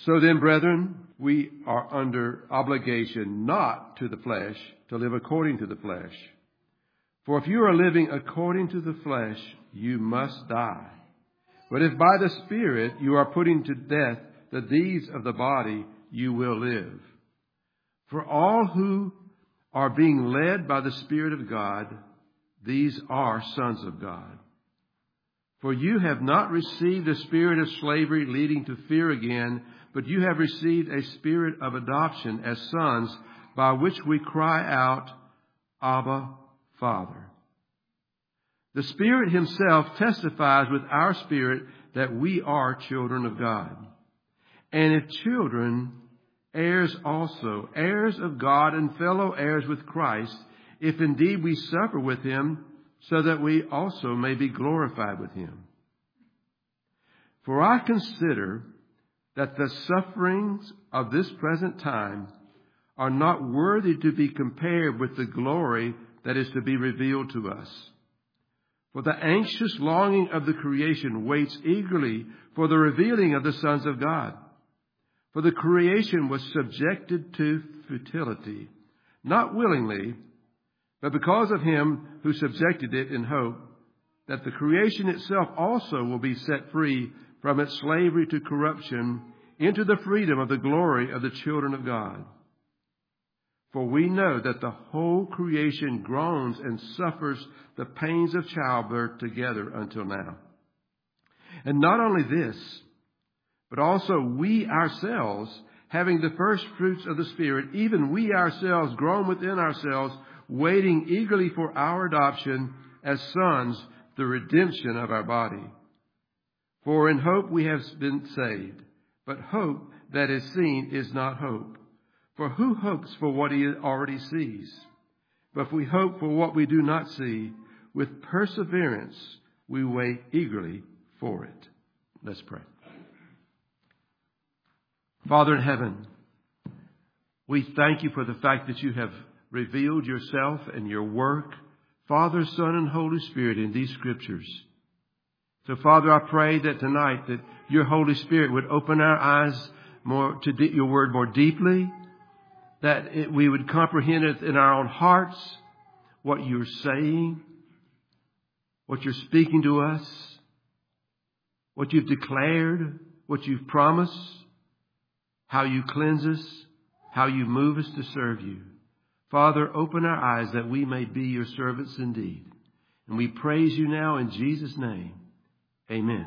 So then, brethren, we are under obligation not to the flesh to live according to the flesh. For if you are living according to the flesh, you must die. But if by the Spirit you are putting to death the deeds of the body, you will live. For all who are being led by the Spirit of God, these are sons of God. For you have not received a spirit of slavery leading to fear again, but you have received a spirit of adoption as sons, by which we cry out, Abba, Father. The Spirit Himself testifies with our spirit that we are children of God. And if children, heirs also, heirs of God and fellow heirs with Christ, if indeed we suffer with Him, so that we also may be glorified with Him. For I consider that the sufferings of this present time are not worthy to be compared with the glory that is to be revealed to us. For the anxious longing of the creation waits eagerly for the revealing of the sons of God. For the creation was subjected to futility, not willingly, but because of Him who subjected it, in hope that the creation itself also will be set free from its slavery to corruption into the freedom of the glory of the children of God. For we know that the whole creation groans and suffers the pains of childbirth together until now. And not only this, but also we ourselves, having the first fruits of the Spirit, even we ourselves groan within ourselves, waiting eagerly for our adoption as sons, the redemption of our body. For in hope we have been saved. But hope that is seen is not hope. For who hopes for what he already sees? But if we hope for what we do not see, with perseverance we wait eagerly for it. Let's pray. Father in heaven, we thank you for the fact that you have revealed yourself and your work, Father, Son, and Holy Spirit in these scriptures. So, Father, I pray that tonight that your Holy Spirit would open our eyes more to your word more deeply, that we would comprehend it in our own hearts, what you're saying, what you're speaking to us, what you've declared, what you've promised, how you cleanse us, how you move us to serve you. Father, open our eyes that we may be your servants indeed. And we praise you now in Jesus' name. Amen.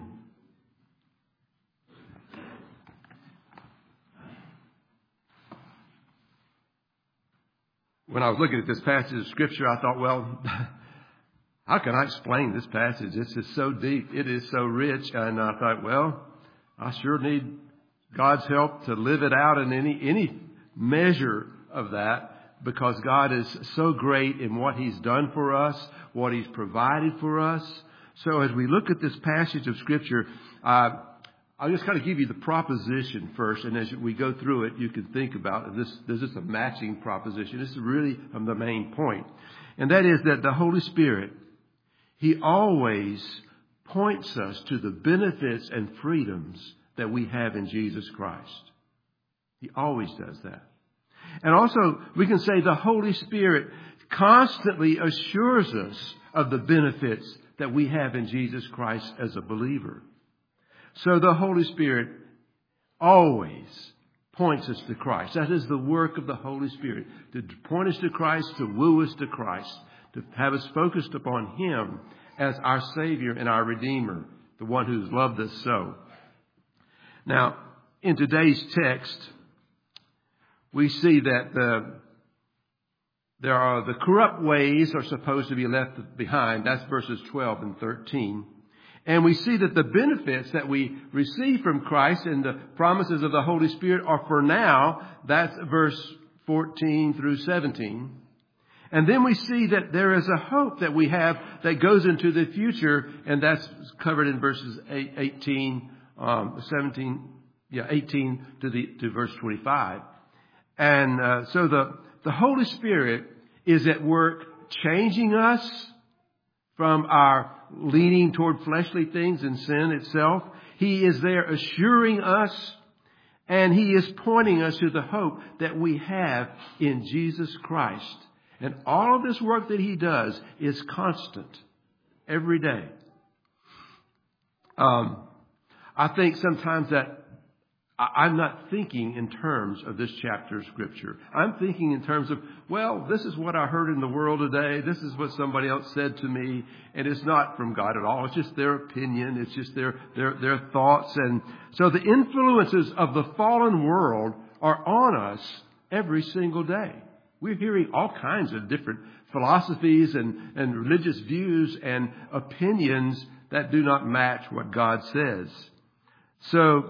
When I was looking at this passage of Scripture, I thought, well, how can I explain this passage? It's just so deep. It is so rich. And I thought, well, I sure need God's help to live it out in any measure of that, because God is so great in what He's done for us, what He's provided for us. So as we look at this passage of Scripture, I'll just kind of give you the proposition first, and as we go through it, you can think about this. This is a matching proposition. This is really the main point. And that is that the Holy Spirit, He always points us to the benefits and freedoms that we have in Jesus Christ. He always does that. And also, we can say the Holy Spirit constantly assures us of the benefits that we have in Jesus Christ as a believer. So the Holy Spirit always points us to Christ. That is the work of the Holy Spirit, to point us to Christ, to woo us to Christ, to have us focused upon Him as our Savior and our Redeemer, the one who's loved us so. Now, in today's text, we see that the corrupt ways are supposed to be left behind. That's verses 12 and 13. And we see that the benefits that we receive from Christ and the promises of the Holy Spirit are for now. That's verse 14 through 17. And then we see that there is a hope that we have that goes into the future, and that's covered in verses 18 to verse 25. And so the Holy Spirit is at work changing us from our leaning toward fleshly things and sin itself. He is there assuring us And He is pointing us to the hope that we have in Jesus Christ. And all of this work that He does is constant every day. I think sometimes that I'm not thinking in terms of this chapter of Scripture. I'm thinking in terms of, well, this is what I heard in the world today. This is what somebody else said to me. And it's not from God at all. It's just their opinion. It's just their thoughts. And so the influences of the fallen world are on us every single day. We're hearing all kinds of different philosophies and religious views and opinions that do not match what God says. So,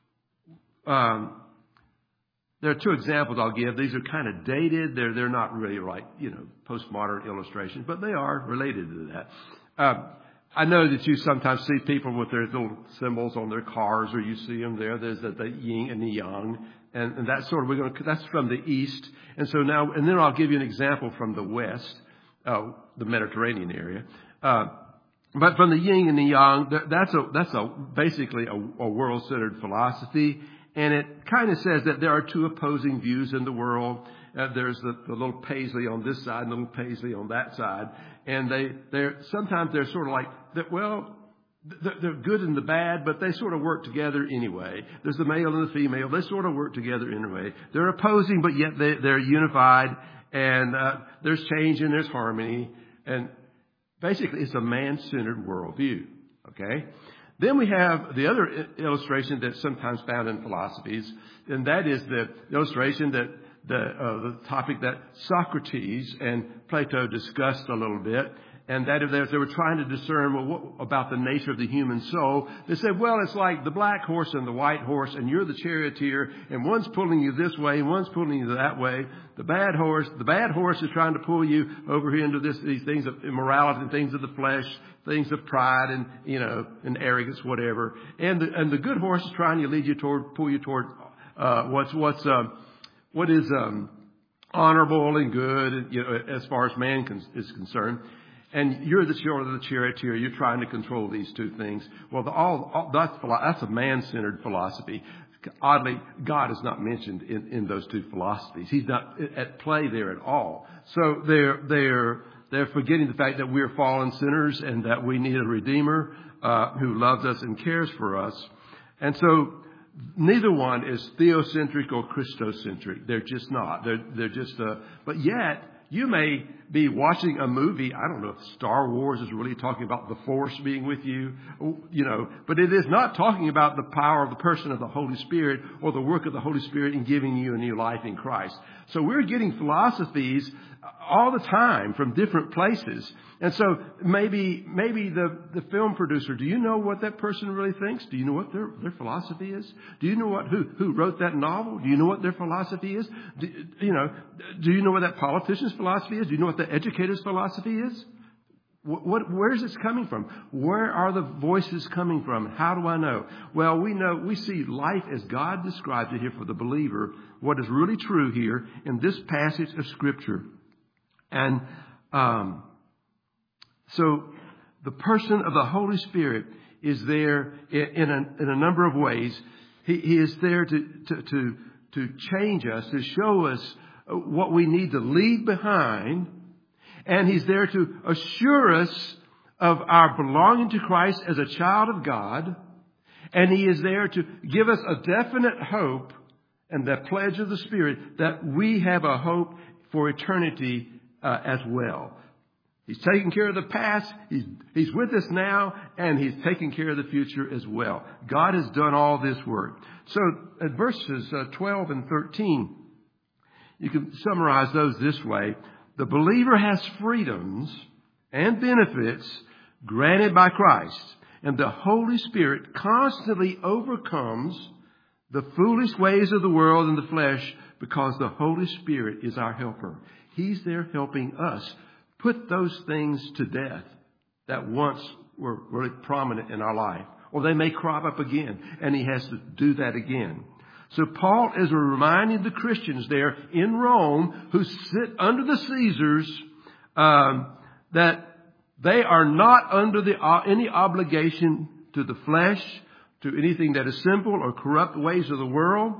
there are two examples I'll give. These are kind of dated. They're not really like, postmodern illustrations, but they are related to that. I know that you sometimes see people with their little symbols on their cars, or you see them there. There's the yin and the yang, and that's that's from the East. And so now, and then I'll give you an example from the West, the Mediterranean area. But from the yin and the yang, that's basically a world-centered philosophy. And it kind of says that there are two opposing views in the world. There's the little Paisley on this side and the little Paisley on that side. And sometimes they're sort of like, they're good and the bad, but they sort of work together anyway. There's the male and the female. They sort of work together anyway. They're opposing, but yet they're unified. And there's change and there's harmony. And basically, it's a man-centered worldview. Okay? Then we have the other illustration that's sometimes found in philosophies, and that is the illustration that the topic that Socrates and Plato discussed a little bit, and that if they were trying to discern what about the nature of the human soul. They said, well, it's like the black horse and the white horse, and you're the charioteer, and one's pulling you this way, and one's pulling you that way. The bad horse is trying to pull you over here into these things of immorality and things of the flesh, things of pride and and arrogance, whatever. And the good horse is trying to pull you toward what is honorable and good, as far as man is concerned. And you're the charioteer. You're trying to control these two things. Well, that's a man-centered philosophy. Oddly, God is not mentioned in those two philosophies. He's not at play there at all. So they're forgetting the fact that we're fallen sinners and that we need a Redeemer who loves us and cares for us. And so neither one is theocentric or Christocentric. They're just not. They're just. But yet, you may be watching a movie. I don't know if Star Wars is really talking about the Force being with you, but it is not talking about the power of the person of the Holy Spirit or the work of the Holy Spirit in giving you a new life in Christ. So we're getting philosophies all the time from different places. And so maybe the film producer, do you know what that person really thinks? Do you know what their philosophy is? Do you know who wrote that novel? Do you know what their philosophy is? Do you know what that politician's philosophy is? Do you know what the educator's philosophy is? Where is this coming from? Where are the voices coming from? How do I know? Well, we see life as God describes it here for the believer, what is really true here in this passage of Scripture. And so the person of the Holy Spirit is there in a number of ways. He is there to change us, to show us what we need to leave behind. And He's there to assure us of our belonging to Christ as a child of God. And He is there to give us a definite hope and the pledge of the Spirit that we have a hope for eternity as well. He's taking care of the past. He's with us now, and He's taking care of the future as well. God has done all this work. So at verses 12 and 13, you can summarize those this way. The believer has freedoms and benefits granted by Christ, and the Holy Spirit constantly overcomes the foolish ways of the world and the flesh because the Holy Spirit is our helper. He's there helping us put those things to death that once were really prominent in our life. Or they may crop up again, and He has to do that again. So Paul is reminding the Christians there in Rome who sit under the Caesars that they are not under any obligation to the flesh, to anything that is simple or corrupt ways of the world.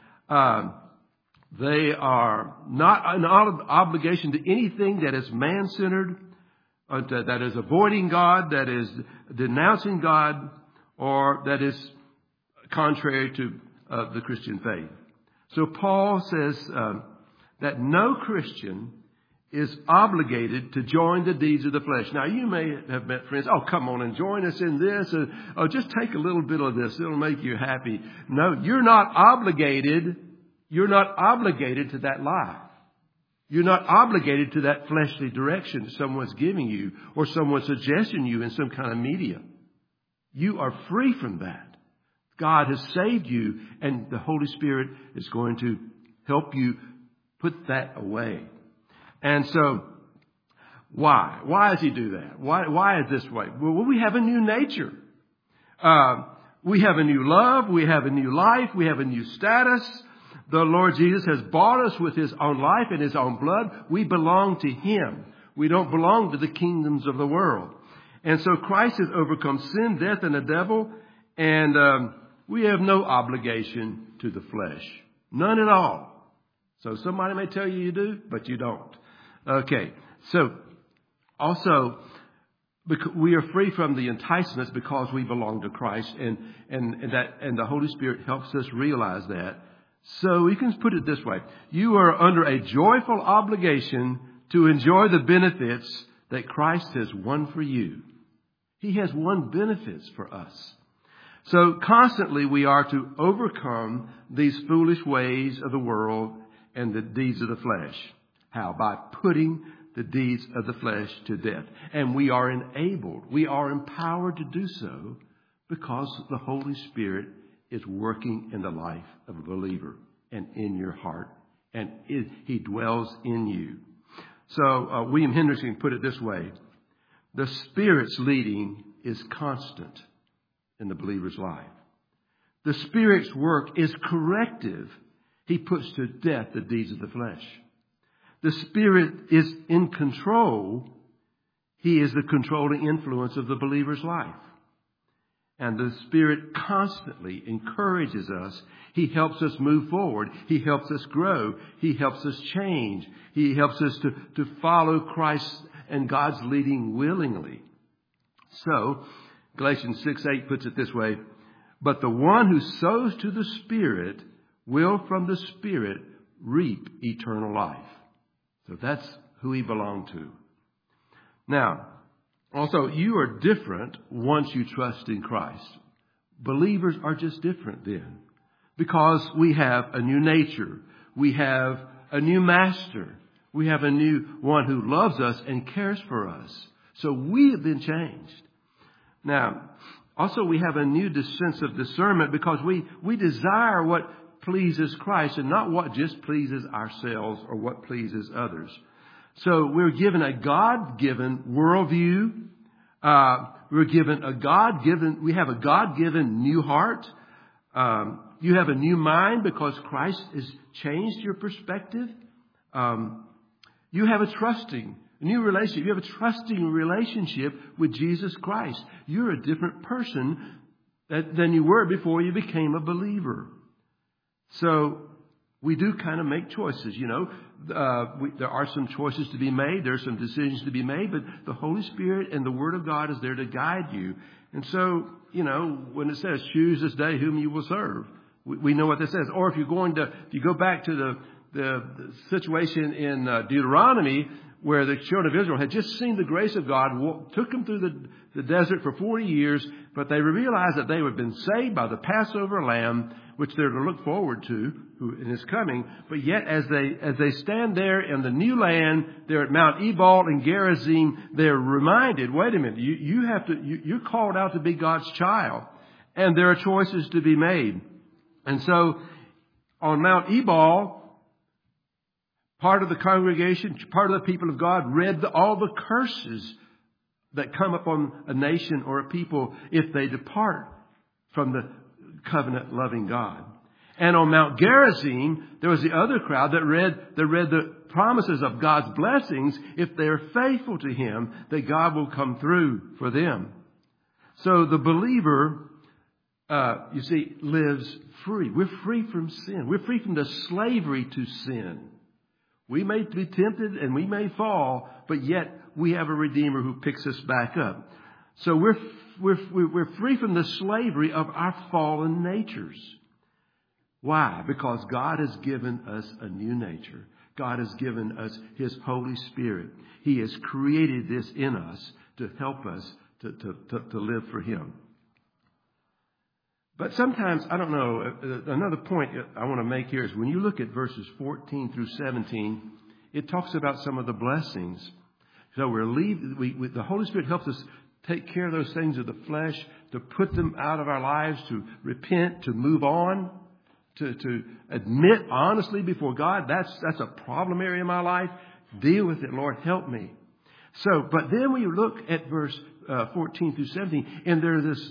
They are not an obligation to anything that is man-centered, that is avoiding God, that is denouncing God, or that is contrary to the Christian faith. So Paul says that no Christian is obligated to join the deeds of the flesh. Now, you may have met friends, oh, come on and join us in this. Oh, just take a little bit of this. It'll make you happy. No, you're not obligated. You're not obligated to that life. You're not obligated to that fleshly direction someone's giving you or someone's suggesting you in some kind of media. You are free from that. God has saved you, and the Holy Spirit is going to help you put that away. And so, why? Why does He do that? Why is this way? Well, we have a new nature. We have a new love. We have a new life. We have a new status. The Lord Jesus has bought us with His own life and His own blood. We belong to Him. We don't belong to the kingdoms of the world. And so Christ has overcome sin, death, and the devil. And we have no obligation to the flesh. None at all. So somebody may tell you do, but you don't. Okay. So also, we are free from the enticements because we belong to Christ. And the Holy Spirit helps us realize that. So we can put it this way. You are under a joyful obligation to enjoy the benefits that Christ has won for you. He has won benefits for us. So constantly we are to overcome these foolish ways of the world and the deeds of the flesh. How? By putting the deeds of the flesh to death. And we are enabled, we are empowered to do so because the Holy Spirit is working in the life of a believer and in your heart. And He dwells in you. So William Hendrickson put it this way. The Spirit's leading is constant in the believer's life. The Spirit's work is corrective. He puts to death the deeds of the flesh. The Spirit is in control. He is the controlling influence of the believer's life. And the Spirit constantly encourages us. He helps us move forward. He helps us grow. He helps us change. He helps us to follow Christ and God's leading willingly. So, Galatians 6:8 puts it this way. But the one who sows to the Spirit will from the Spirit reap eternal life. So that's who he belonged to. Now, also, you are different once you trust in Christ. Believers are just different then. Because we have a new nature. We have a new master. We have a new one who loves us and cares for us. So we have been changed. Now, also we have a new sense of discernment because we desire what pleases Christ and not what just pleases ourselves or what pleases others. So we're given a God-given worldview. We have a God-given new heart. You have a new mind because Christ has changed your perspective. You have a new relationship. You have a trusting relationship with Jesus Christ. You're a different person than you were before you became a believer. So we do kind of make choices, you know. There are some choices to be made. There are some decisions to be made. But the Holy Spirit and the Word of God is there to guide you. And so, you know, when it says, choose this day whom you will serve, we know what that says. Or if you go back to the situation in Deuteronomy, where the children of Israel had just seen the grace of God, took them through the desert for 40 years, but they realized that they had been saved by the Passover lamb, which they're to look forward to, who is coming. But yet, as they stand there in the new land, they're at Mount Ebal and Gerizim, they're reminded, wait a minute, you're called out to be God's child, and there are choices to be made. And so, on Mount Ebal, part of the congregation, part of the people of God read all the curses that come upon a nation or a people if they depart from the covenant-loving God. And on Mount Gerizim, there was the other crowd that read the promises of God's blessings if they are faithful to Him, that God will come through for them. So the believer you see, lives free. We're free from sin. We're free from the slavery to sin. We may be tempted and we may fall, but yet we have a Redeemer who picks us back up. So we're free from the slavery of our fallen natures. Why? Because God has given us a new nature. God has given us His Holy Spirit. He has created this in us to help us to live for Him. But sometimes, I don't know, another point I want to make here is when you look at verses 14 through 17, it talks about some of the blessings. So the Holy Spirit helps us take care of those things of the flesh, to put them out of our lives, to repent, to move on, to admit honestly before God, that's a problem area in my life. Deal with it, Lord, help me. So, but then when you look at verse 14 through 17, and there's this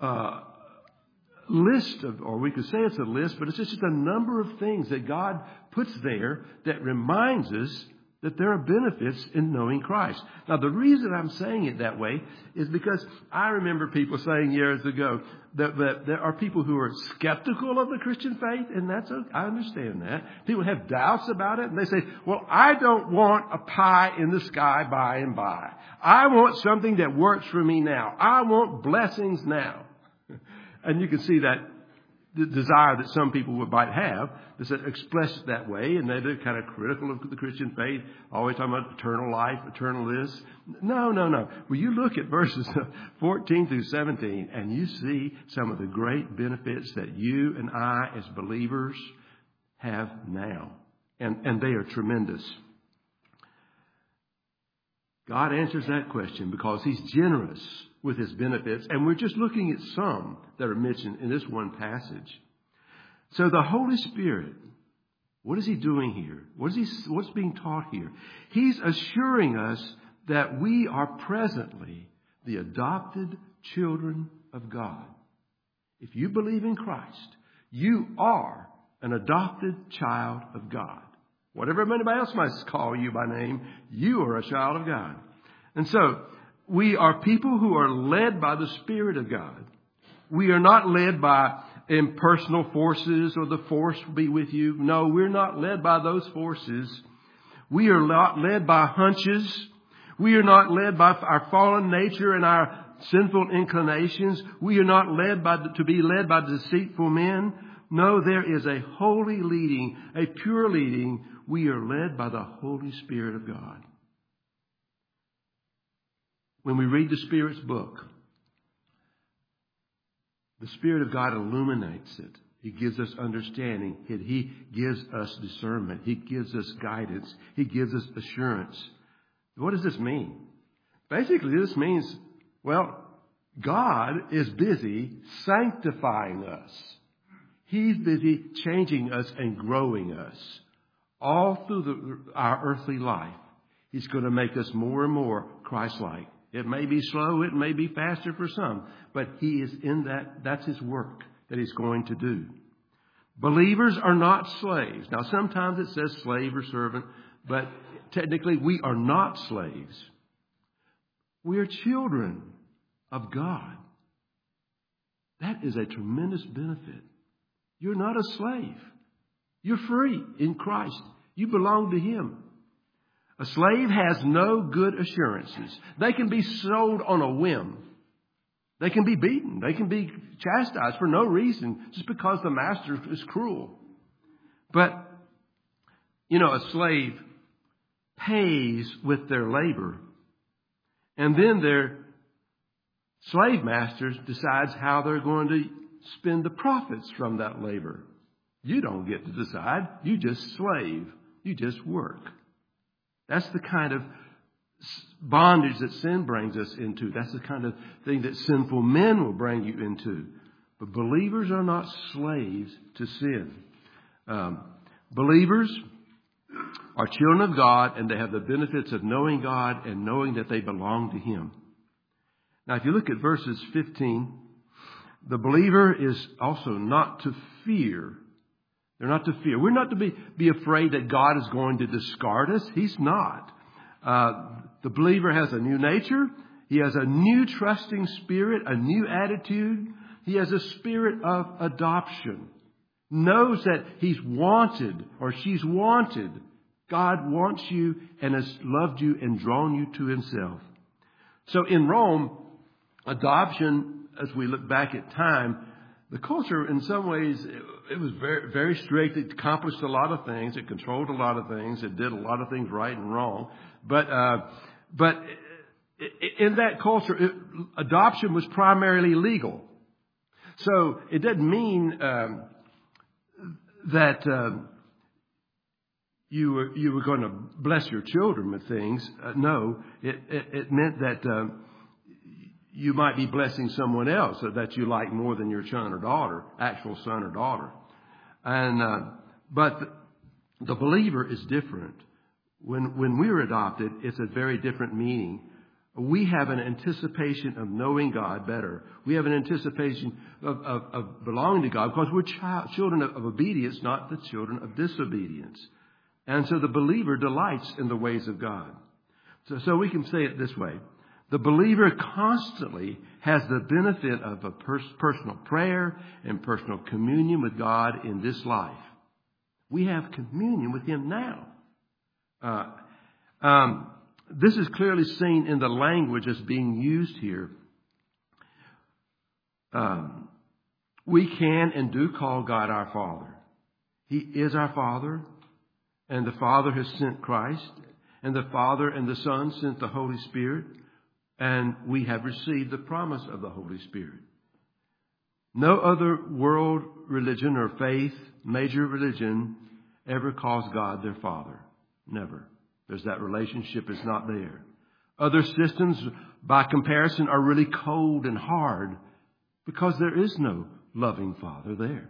list of, or we could say it's a list, but it's just a number of things that God puts there that reminds us that there are benefits in knowing Christ. Now, the reason I'm saying it that way is because I remember people saying years ago that there are people who are skeptical of the Christian faith, and that's okay. I understand that. People have doubts about it, and they say, well, I don't want a pie in the sky by and by. I want something that works for me now. I want blessings now. And you can see that the desire that some people might have is expressed that way, and they're kind of critical of the Christian faith, always talking about eternal life, eternal this. No. Well, you look at verses 14 through 17, and you see some of the great benefits that you and I as believers have now. And they are tremendous. God answers that question because He's generous with His benefits. And we're just looking at some that are mentioned in this one passage. So the Holy Spirit, what is He doing here? What's being taught here? He's assuring us that we are presently the adopted children of God. If you believe in Christ, you are an adopted child of God. Whatever anybody else might call you by name, you are a child of God. And so, we are people who are led by the Spirit of God. We are not led by impersonal forces or the force will be with you. No, we're not led by those forces. We are not led by hunches. We are not led by our fallen nature and our sinful inclinations. We are not led to be led by deceitful men. No, there is a holy leading, a pure leading. We are led by the Holy Spirit of God. When we read the Spirit's book, the Spirit of God illuminates it. He gives us understanding. He gives us discernment. He gives us guidance. He gives us assurance. What does this mean? Basically, this means, well, God is busy sanctifying us. He's busy changing us and growing us all through our earthly life. He's going to make us more and more Christ-like. It may be slow, it may be faster for some, but He is in that. That's His work that He's going to do. Believers are not slaves. Now, sometimes it says slave or servant, but technically we are not slaves. We are children of God. That is a tremendous benefit. You're not a slave. You're free in Christ. You belong to Him. A slave has no good assurances. They can be sold on a whim. They can be beaten. They can be chastised for no reason, just because the master is cruel. But, a slave pays with their labor. And then their slave masters decides how they're going to spend the profits from that labor. You don't get to decide. You just slave. You just work. That's the kind of bondage that sin brings us into. That's the kind of thing that sinful men will bring you into. But believers are not slaves to sin. Believers are children of God, and they have the benefits of knowing God and knowing that they belong to Him. Now, if you look at verses 15, the believer is also not to fear. They're not to fear. We're not to be afraid that God is going to discard us. He's not. The believer has a new nature. He has a new trusting spirit, a new attitude. He has a spirit of adoption. Knows that he's wanted or she's wanted. God wants you and has loved you and drawn you to himself. So in Rome, adoption, as we look back at time, the culture in some ways, it was very, very strict. It accomplished a lot of things. It controlled a lot of things. It did a lot of things right and wrong. But in that culture, adoption was primarily legal. So it doesn't mean that you were going to bless your children with things. No, it meant that you might be blessing someone else that you like more than your son or daughter, actual son or daughter. But the believer is different. When we're adopted, it's a very different meaning. We have an anticipation of knowing God better. We have an anticipation of belonging to God because we're children of obedience, not the children of disobedience. And so the believer delights in the ways of God. So we can say it this way. The believer constantly has the benefit of a personal prayer and personal communion with God in this life. We have communion with him now. This is clearly seen in the language that's being used here. We can and do call God our Father. He is our Father, and the Father has sent Christ, and the Father and the Son sent the Holy Spirit, and we have received the promise of the Holy Spirit. No other world religion or faith, major religion, ever calls God their Father. Never. There's that relationship is not there. Other systems, by comparison, are really cold and hard because there is no loving Father there.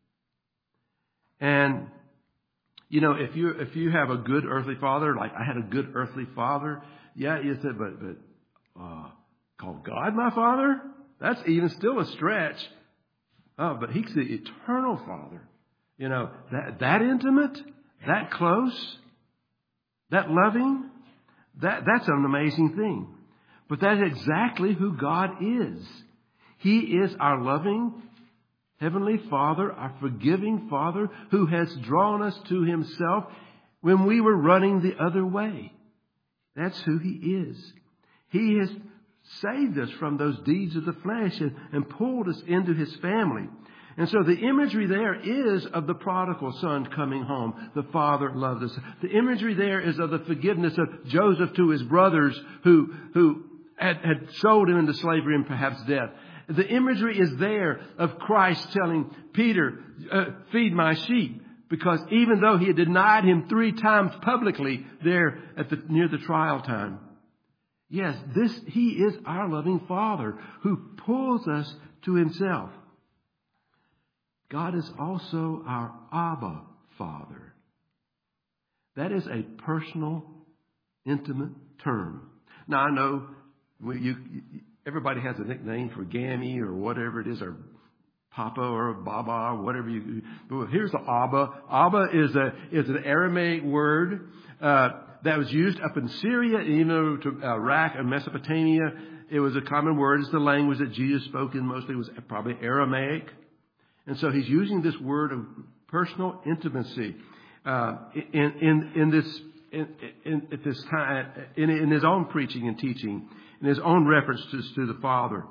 And, you know, if you have a good earthly father, like I had a good earthly father, yeah, you said, but call God my Father? That's even still a stretch. Oh, but he's the eternal Father. You know, that intimate, that close, that loving, that's an amazing thing. But that's exactly who God is. He is our loving Heavenly Father, our forgiving Father who has drawn us to himself when we were running the other way. That's who he is. He has saved us from those deeds of the flesh and pulled us into his family. And so the imagery there is of the prodigal son coming home. The father loved us. The imagery there is of the forgiveness of Joseph to his brothers who had sold him into slavery and perhaps death. The imagery is there of Christ telling Peter, feed my sheep. Because even though he had denied him 3 times publicly there near the trial time. Yes, he is our loving Father who pulls us to himself. God is also our Abba Father. That is a personal, intimate term. Now, I know everybody has a nickname for Gammy or whatever it is, or Papa or Baba or whatever but here's the Abba. Abba is an Aramaic word that was used up in Syria, even to Iraq and Mesopotamia. It was a common word. It's the language that Jesus spoke in mostly. It was probably Aramaic. And so he's using this word of personal intimacy in this time, in his own preaching and teaching, in his own references to the Father.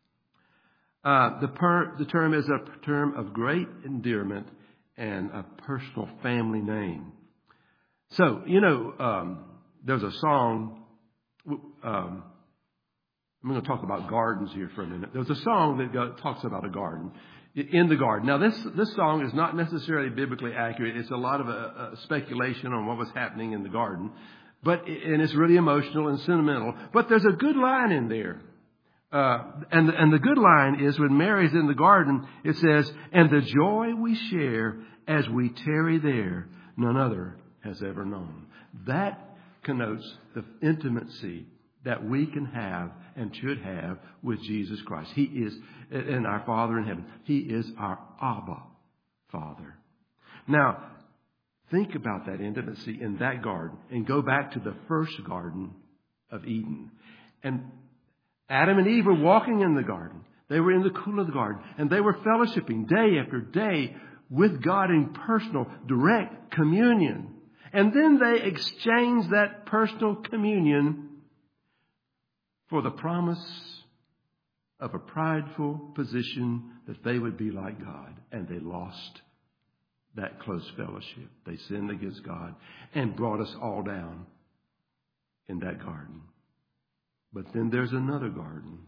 The term is a term of great endearment and a personal family name. So, there's a song. I'm going to talk about gardens here for a minute. There's a song that talks about a garden. In the garden. Now, this song is not necessarily biblically accurate. It's a lot of speculation on what was happening in the garden. And it's really emotional and sentimental. But there's a good line in there. And the good line is when Mary's in the garden, it says, and the joy we share as we tarry there, none other has ever known. That connotes the intimacy that we can have and should have with Jesus Christ. He is, and our Father in heaven. He is our Abba Father. Now, think about that intimacy in that garden and go back to the first garden of Eden. And Adam and Eve were walking in the garden. They were in the cool of the garden. And they were fellowshipping day after day with God in personal, direct communion. And then they exchanged that personal communion for the promise of a prideful position that they would be like God. And they lost that close fellowship. They sinned against God and brought us all down in that garden. But then there's another garden.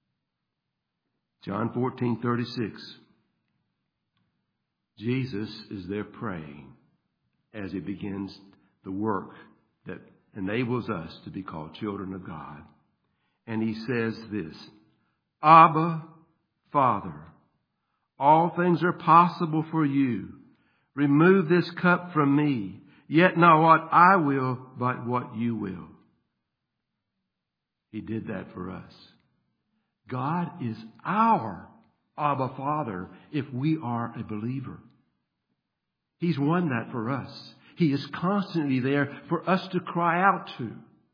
John 14:36. Jesus is there praying as he begins the work that enables us to be called children of God. And he says this, Abba, Father, all things are possible for you. Remove this cup from me, yet not what I will, but what you will. He did that for us. God is our Abba Father if we are a believer. He's won that for us. He is constantly there for us to cry out to.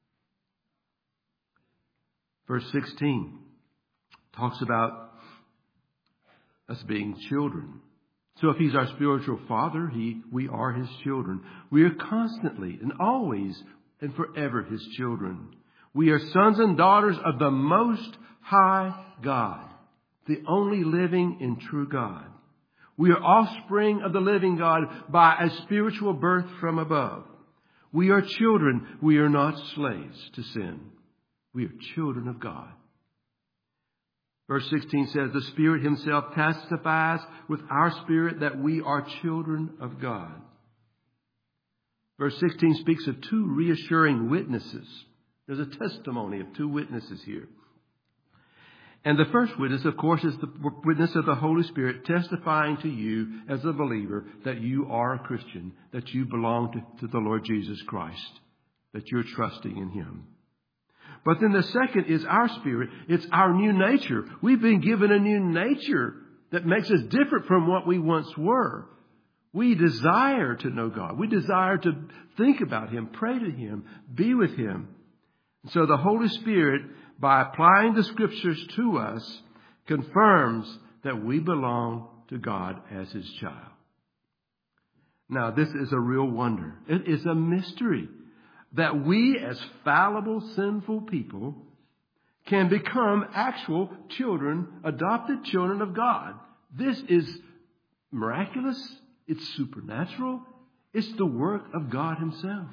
Verse 16 talks about us being children. So if He's our spiritual Father, we are His children. We are constantly and always and forever His children. We are sons and daughters of the Most High God, the only living and true God. We are offspring of the living God by a spiritual birth from above. We are children. We are not slaves to sin. We are children of God. Verse 16 says, the Spirit Himself testifies with our spirit that we are children of God. Verse 16 speaks of two reassuring witnesses. There's a testimony of two witnesses here. And the first witness, of course, is the witness of the Holy Spirit testifying to you as a believer that you are a Christian, that you belong to the Lord Jesus Christ, that you're trusting in Him. But then the second is our spirit. It's our new nature. We've been given a new nature that makes us different from what we once were. We desire to know God. We desire to think about Him, pray to Him, be with Him. And so the Holy Spirit, by applying the Scriptures to us, confirms that we belong to God as His child. Now, this is a real wonder. It is a mystery that we as fallible, sinful people can become actual children, adopted children of God. This is miraculous. It's supernatural. It's the work of God Himself.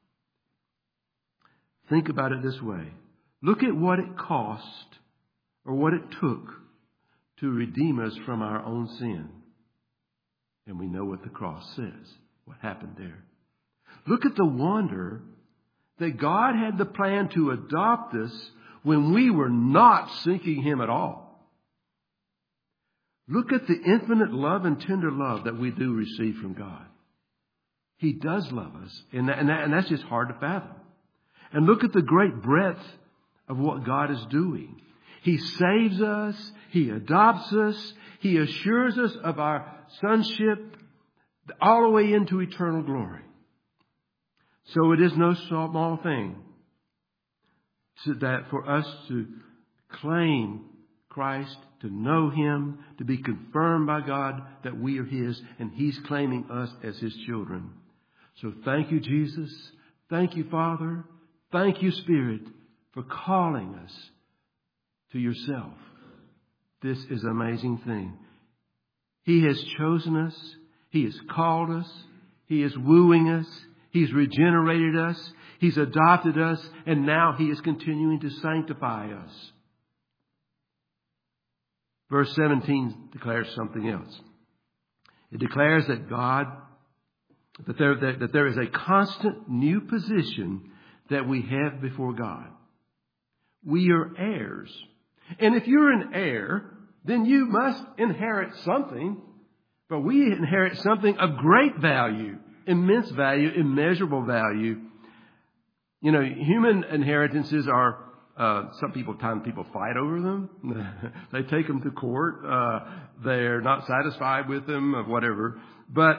Think about it this way. Look at what it cost or what it took to redeem us from our own sin. And we know what the cross says, what happened there. Look at the wonder that God had the plan to adopt us when we were not seeking Him at all. Look at the infinite love and tender love that we do receive from God. He does love us, and that's just hard to fathom. And look at the great breadth of what God is doing. He saves us. He adopts us. He assures us of our sonship all the way into eternal glory. So it is no small thing that for us to claim Christ, to know Him, to be confirmed by God that we are His, and He's claiming us as His children. So thank you, Jesus. Thank you, Father. Thank you, Spirit, for calling us to yourself. This is an amazing thing. He has chosen us. He has called us. He is wooing us. He's regenerated us. He's adopted us. And now He is continuing to sanctify us. Verse 17 declares something else. It declares that that there is a constant new position that we have before God. We are heirs. And if you're an heir, then you must inherit something. But we inherit something of great value, immense value, immeasurable value. You know, human inheritances are, some people fight over them. They take them to court. They're not satisfied with them or whatever. But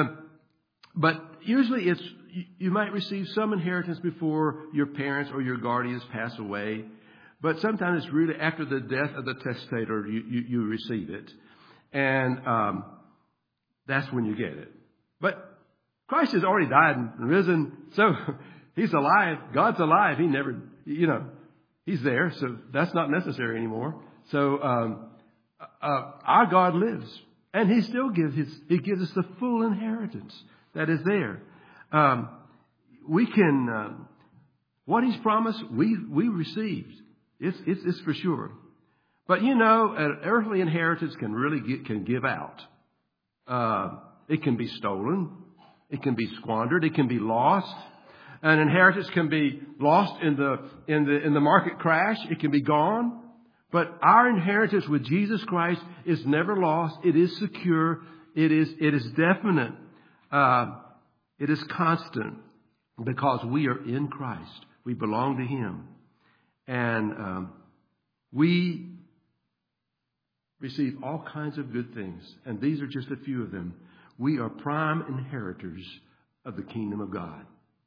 usually you might receive some inheritance before your parents or your guardians pass away. But sometimes it's really after the death of the testator you receive it. And that's when you get it. But Christ has already died and risen. So He's alive. God's alive. He never, He's there. So that's not necessary anymore. So our God lives. And He still gives us the full inheritance that is there. We can, what He's promised, we received. It's for sure. But an earthly inheritance can give out. It can be stolen. It can be squandered. It can be lost. An inheritance can be lost in the market crash. It can be gone. But our inheritance with Jesus Christ is never lost. It is secure. It is definite. It is constant because we are in Christ. We belong to Him. And we receive all kinds of good things. And these are just a few of them. We are prime inheritors of the kingdom of God.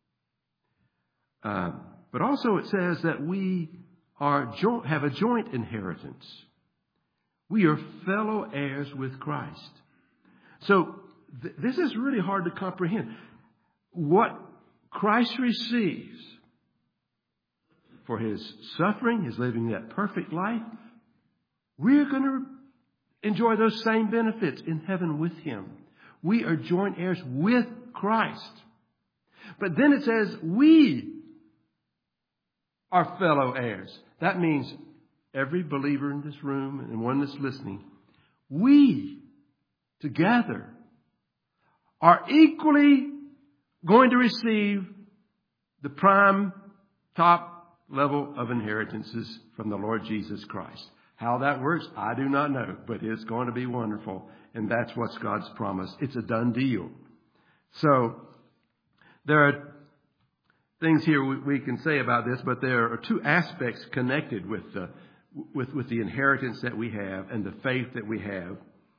But also it says that we have a joint inheritance. We are fellow heirs with Christ. So this is really hard to comprehend. What Christ receives for His suffering, His living that perfect life, we're going to enjoy those same benefits in heaven with Him. We are joint heirs with Christ. But then it says we are fellow heirs. That means every believer in this room and one that's listening, we together are equally going to receive the prime top level of inheritances from the Lord Jesus Christ. How that works, I do not know, but it's going to be wonderful. And that's what's God's promise. It's a done deal. So there are things here we can say about this, but there are two aspects connected with the inheritance that we have and the faith that we have.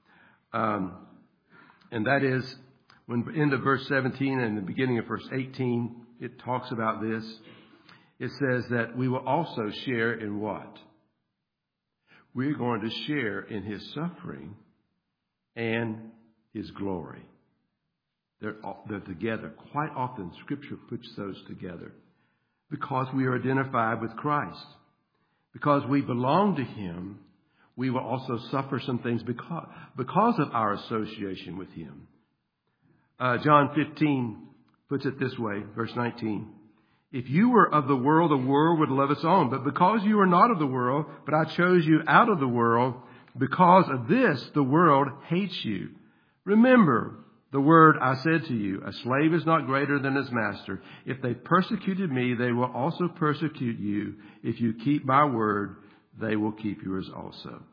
And that is when into verse 17 and the beginning of verse 18, it talks about this. It says that we will also share in what? We're going to share in His suffering and His glory. They're together. Quite often, Scripture puts those together because we are identified with Christ. Because we belong to Him, we will also suffer some things because of our association with Him. John 15 puts it this way, verse 19. If you were of the world would love its own. But because you are not of the world, but I chose you out of the world, because of this, the world hates you. Remember the word I said to you, a slave is not greater than his master. If they persecuted me, they will also persecute you. If you keep my word, they will keep yours also.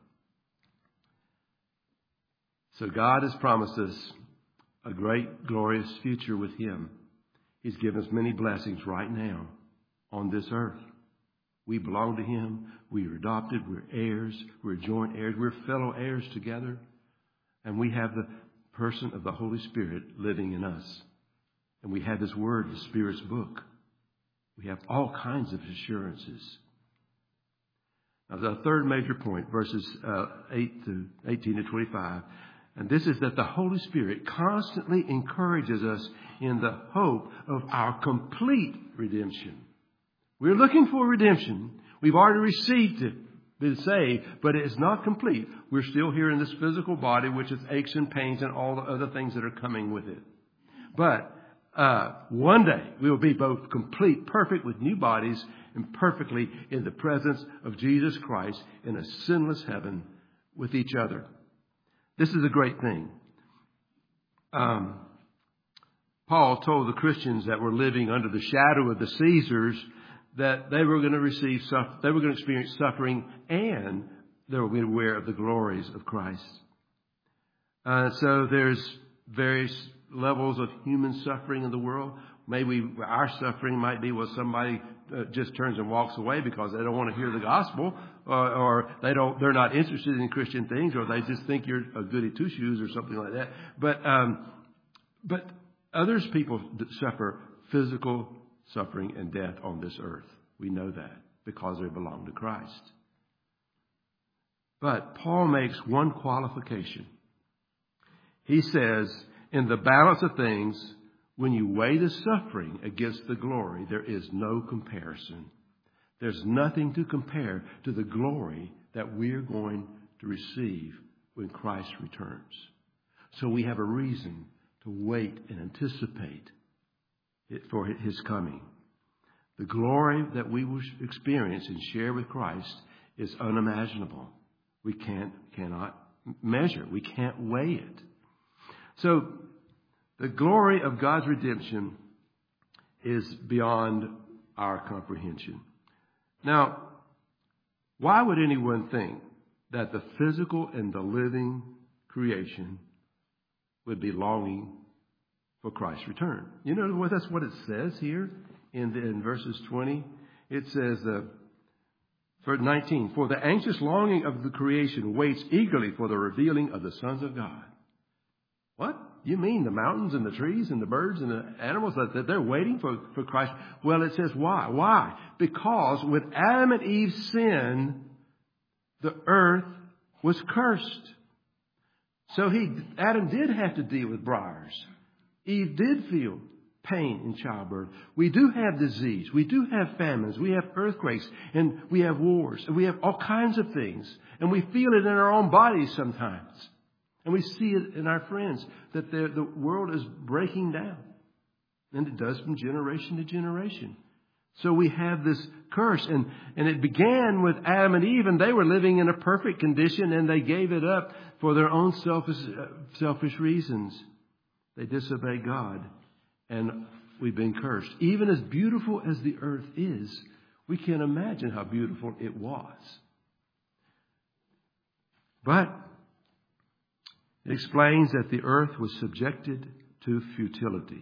So God has promised us a great, glorious future with Him. He's given us many blessings right now on this earth. We belong to Him. We are adopted. We're heirs. We're joint heirs. We're fellow heirs together. And we have the person of the Holy Spirit living in us. And we have His Word, the Spirit's book. We have all kinds of assurances. Now, the third major point, verses 18 to 25. And this is that the Holy Spirit constantly encourages us in the hope of our complete redemption. We're looking for redemption. We've already received it, been saved, but it is not complete. We're still here in this physical body, which is aches and pains and all the other things that are coming with it. But one day we will be both complete, perfect with new bodies and perfectly in the presence of Jesus Christ in a sinless heaven with each other. This is a great thing. Paul told the Christians that were living under the shadow of the Caesars that they were going to experience suffering, and they were going to be aware of the glories of Christ. So there's various levels of human suffering in the world. Maybe our suffering might be somebody just turns and walks away because they don't want to hear the gospel, or they're not interested in Christian things, or they just think you're a goody two shoes or something like that. But people suffer physical suffering and death on this earth. We know that. because they belong to Christ. But Paul makes one qualification. He says, in the balance of things, when you weigh the suffering against the glory, there is no comparison. There's nothing to compare to the glory that we're going to receive when Christ returns. So we have a reason to wait and anticipate it for His coming. The glory that we will experience and share with Christ is unimaginable. We cannot measure. We can't weigh it. So the glory of God's redemption is beyond our comprehension. Now, why would anyone think that the physical and the living creation would be longing for Christ's return? You know, that's what it says here in verses 20. It says, verse 19, for the anxious longing of the creation waits eagerly for the revealing of the sons of God. What? You mean the mountains and the trees and the birds and the animals that they're waiting for Christ? Well, it says why? Why? Because with Adam and Eve's sin, the earth was cursed. So Adam did have to deal with briars. Eve did feel pain in childbirth. We do have disease. We do have famines. We have earthquakes. And we have wars. And we have all kinds of things. And we feel it in our own bodies sometimes. And we see it in our friends that the world is breaking down. And it does from generation to generation. So we have this curse. And it began with Adam and Eve. And they were living in a perfect condition. And they gave it up for their own selfish reasons. They disobeyed God. And we've been cursed. Even as beautiful as the earth is, we can't imagine how beautiful it was. But it explains that the earth was subjected to futility.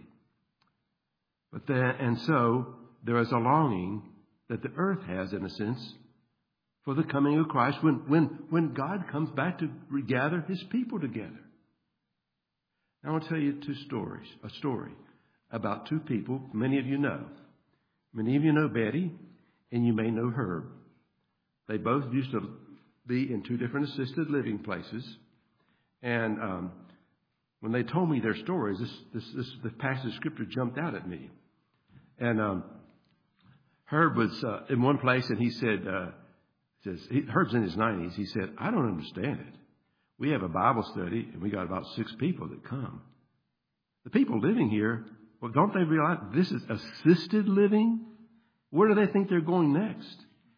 And so there is a longing that the earth has, in a sense, for the coming of Christ when God comes back to regather His people together. I want to tell you a story about two people many of you know. Many of you know Betty, and you may know Herb. They both used to be in two different assisted living places. And when they told me their stories, this passage of Scripture jumped out at me. And Herb was in one place, and he said, Herb's in his 90s. He said, I don't understand it. We have a Bible study, and we got about 6 people that come. The people living here, well, don't they realize this is assisted living? Where do they think they're going next?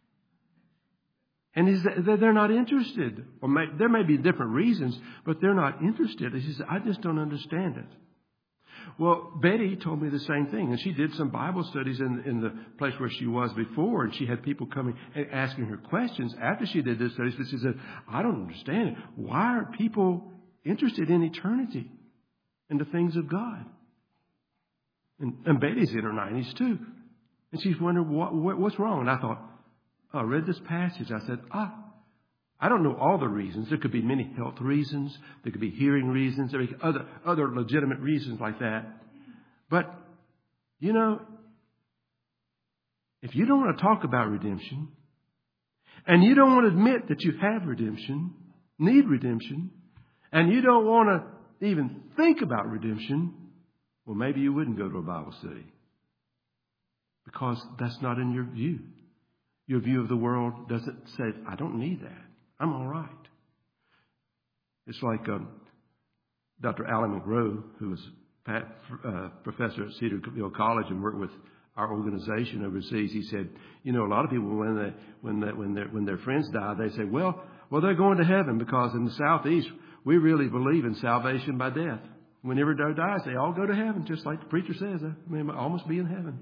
And they're not interested. Or there may be different reasons, but they're not interested. He says, I just don't understand it. Well, Betty told me the same thing. And she did some Bible studies in the place where she was before. And she had people coming and asking her questions after she did this studies. But she said, I don't understand it. Why are people interested in eternity and the things of God? And Betty's in her 90s too. And she's wondering what's wrong. And I thought, I read this passage. I said, I don't know all the reasons. There could be many health reasons. There could be hearing reasons. There could be other legitimate reasons like that. But, you know, if you don't want to talk about redemption, and you don't want to admit that you have redemption, need redemption, and you don't want to even think about redemption, well, maybe you wouldn't go to a Bible study. Because that's not in your view. Your view of the world doesn't say, I don't need that. I'm all right. It's like Dr. Alan McGrow, who was professor at Cedarville College and worked with our organization overseas. He said, you know, a lot of people, when their friends die, they say, well, they're going to heaven because in the Southeast, we really believe in salvation by death. Whenever they dies, they all go to heaven, just like the preacher says. I mean, almost be in heaven.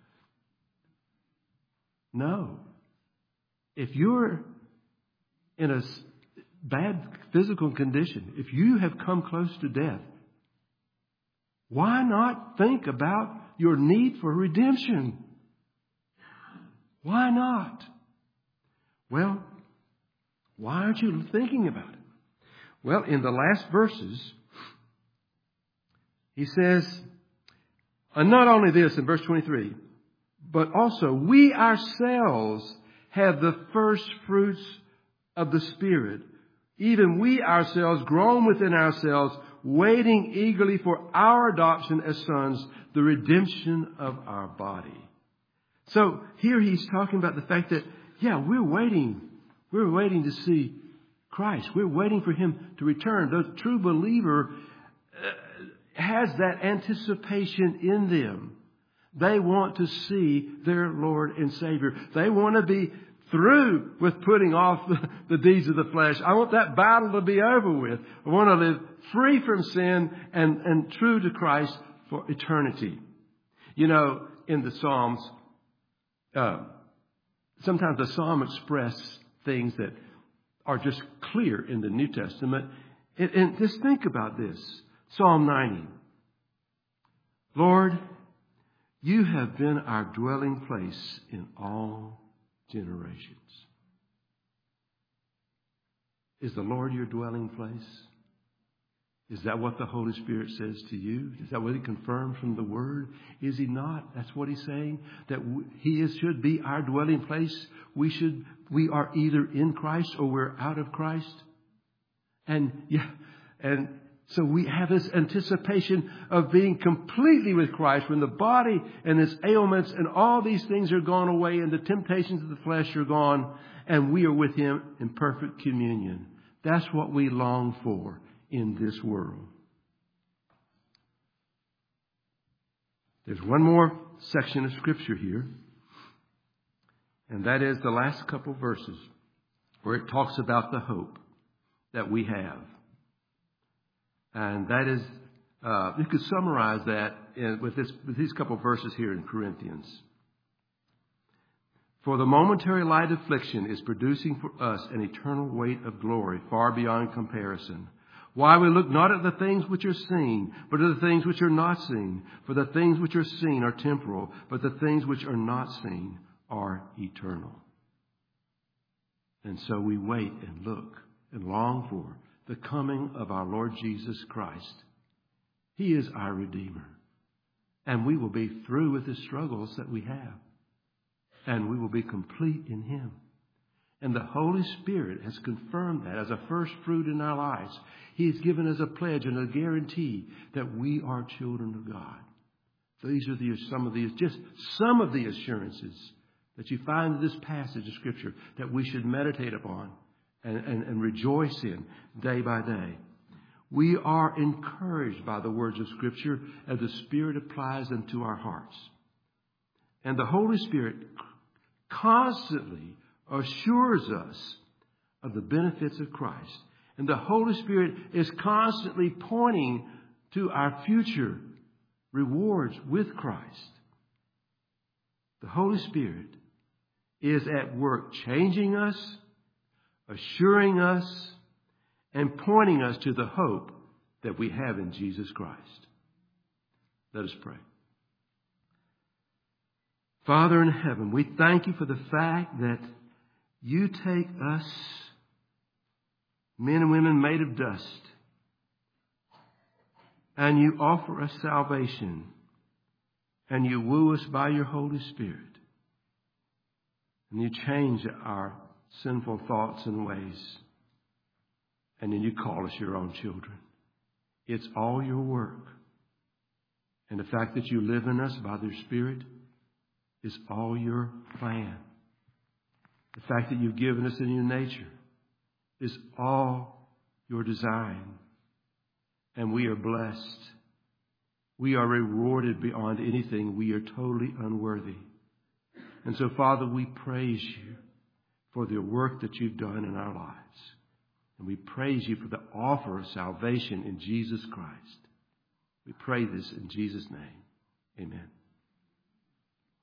No. If you're in a bad physical condition, if you have come close to death, why not think about your need for redemption? Why not? Well, why aren't you thinking about it? Well, in the last verses, he says, and not only this in verse 23, but also we ourselves have the first fruits of the Spirit, even we ourselves, grown within ourselves, waiting eagerly for our adoption as sons, the redemption of our body. So here he's talking about the fact that, we're waiting. We're waiting to see Christ. We're waiting for him to return. The true believer has that anticipation in them. They want to see their Lord and Savior. They want to be through with putting off the deeds of the flesh. I want that battle to be over with. I want to live free from sin and true to Christ for eternity. You know, in the Psalms, sometimes the Psalm express things that are just clear in the New Testament. And just think about this. Psalm 90. Lord, you have been our dwelling place in all generations. Is the Lord your dwelling place? Is that what the Holy Spirit says to you? Is that what he confirms from the Word? Is he not? That's what he's saying. That he should be our dwelling place. We are either in Christ or we're out of Christ. And so we have this anticipation of being completely with Christ when the body and its ailments and all these things are gone away and the temptations of the flesh are gone and we are with him in perfect communion. That's what we long for in this world. There's one more section of Scripture here, and that is the last couple verses where it talks about the hope that we have. And that is, you could summarize that with these couple verses here in Corinthians. For the momentary light affliction is producing for us an eternal weight of glory far beyond comparison. Why we look not at the things which are seen, but at the things which are not seen. For the things which are seen are temporal, but the things which are not seen are eternal. And so we wait and look and long for the coming of our Lord Jesus Christ. He is our Redeemer. And we will be through with the struggles that we have. And we will be complete in him. And the Holy Spirit has confirmed that as a first fruit in our lives. He has given us a pledge and a guarantee that we are children of God. These are some of the assurances that you find in this passage of Scripture that we should meditate upon and rejoice in day by day. We are encouraged by the words of Scripture as the Spirit applies them to our hearts. And the Holy Spirit constantly assures us of the benefits of Christ. And the Holy Spirit is constantly pointing to our future rewards with Christ. The Holy Spirit is at work changing us, assuring us, and pointing us to the hope that we have in Jesus Christ. Let us pray. Father in heaven, we thank you for the fact that you take us, men and women made of dust, and you offer us salvation, and you woo us by your Holy Spirit, and you change our sinful thoughts and ways, and then you call us your own children. It's all your work. And the fact that you live in us by the Spirit is all your plan. The fact that you've given us a new nature is all your design. And we are blessed. We are rewarded beyond anything. We are totally unworthy. And so, Father, we praise you for the work that you've done in our lives. And we praise you for the offer of salvation in Jesus Christ. We pray this in Jesus' name. Amen.